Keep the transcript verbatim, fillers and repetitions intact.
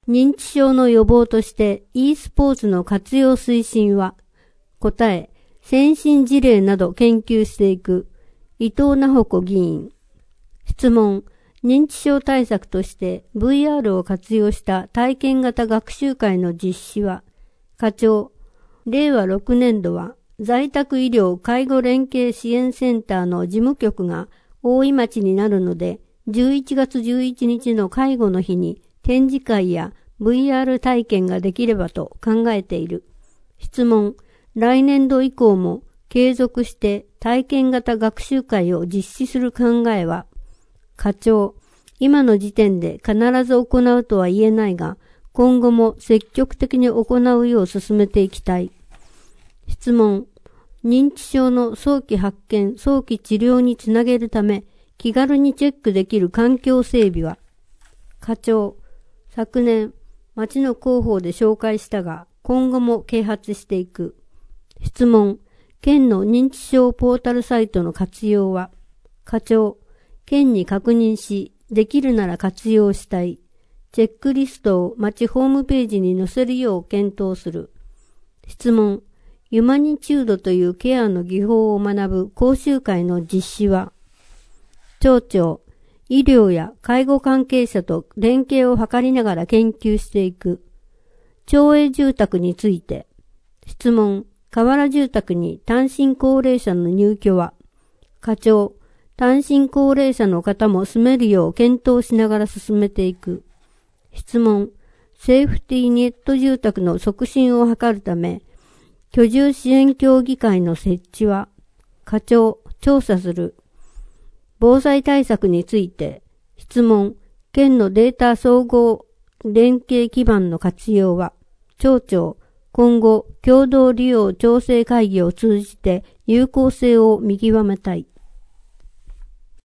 認知症の予防として e スポーツの活用推進は、答え、先進事例など研究していく、伊藤直子議員。質問、認知症対策として ブイアール を活用した体験型学習会の実施は、課長、れいわろくねんどは在宅医療介護連携支援センターの事務局が大井町になるので、じゅういちがつじゅういちにちの介護の日に展示会や ブイアール 体験ができればと考えている。質問、来年度以降も継続して体験型学習会を実施する考えは、課長、今の時点で必ず行うとは言えないが、今後も積極的に行うよう進めていきたい。質問、認知症の早期発見、早期治療につなげるため、気軽にチェックできる環境整備は、課長、昨年、町の広報で紹介したが、今後も啓発していく。質問、県の認知症ポータルサイトの活用は、課長、県に確認し、できるなら活用したい。チェックリストを町ホームページに載せるよう検討する。質問、ユマニチュードというケアの技法を学ぶ講習会の実施は、町長、医療や介護関係者と連携を図りながら研究していく。町営住宅について、質問、河原住宅に単身高齢者の入居は、課長、単身高齢者の方も住めるよう検討しながら進めていく。質問、セーフティーネット住宅の促進を図るため、居住支援協議会の設置は、課長、調査する。防災対策について、質問、県のデータ総合連携基盤の活用は、町長、今後、共同利用調整会議を通じて有効性を見極めたい。